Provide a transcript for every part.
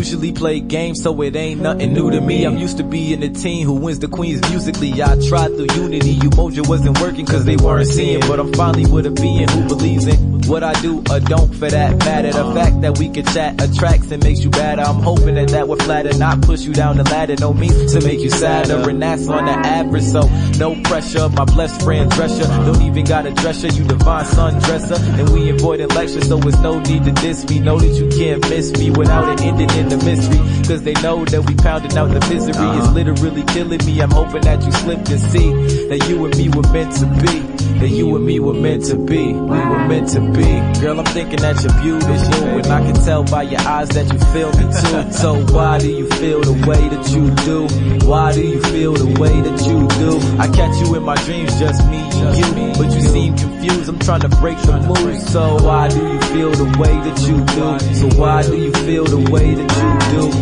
usually play games, so it ain't nothing new to me. I'm used to being the team who wins the Queens musically. I tried through unity, Umoja wasn't working cause they weren't seeing. But I'm finally with a being who believes in what I do or don't for that matter. The fact that we can chat attracts and makes you better. I'm hoping that would flatter, not push you down the ladder. No means to make you sadder, and that's on the average, so no pressure. My blessed friend Drescher, don't even gotta dress you, divine sundresser. And we avoiding lectures, so it's no need to diss me. Know that you can't miss me without it ending in the mystery, cause they know that we pounding out the misery. It's literally killing me. I'm hoping that you slip and see that you and me were meant to be, that you and me were meant to be, we were meant to be. Girl, I'm thinking that you're beautiful, and I can tell by your eyes that you feel me too. So why do you feel the way that you do? Why do you feel the way that you do? I catch you in my dreams, just me and you, but you seem confused. I'm trying to break the mood. So why do you feel the way that you do? So why do you feel the way that you do?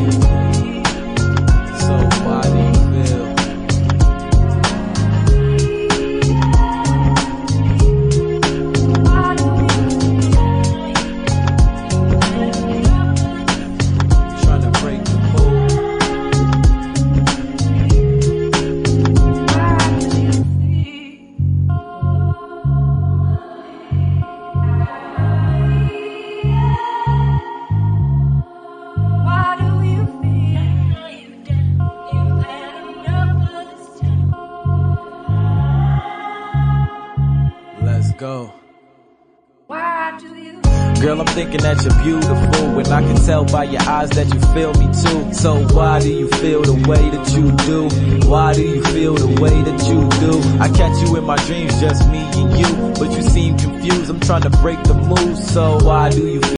So why do you feel? Trying to break the mood. Let's go. Girl, I'm thinking that you're beautiful, and I can tell by your eyes that you feel me too. So why do you feel the way that you do? Why do you feel the way that you do? I catch you in my dreams, just me and you, but you seem confused. I'm trying to break the mood. So why do you feel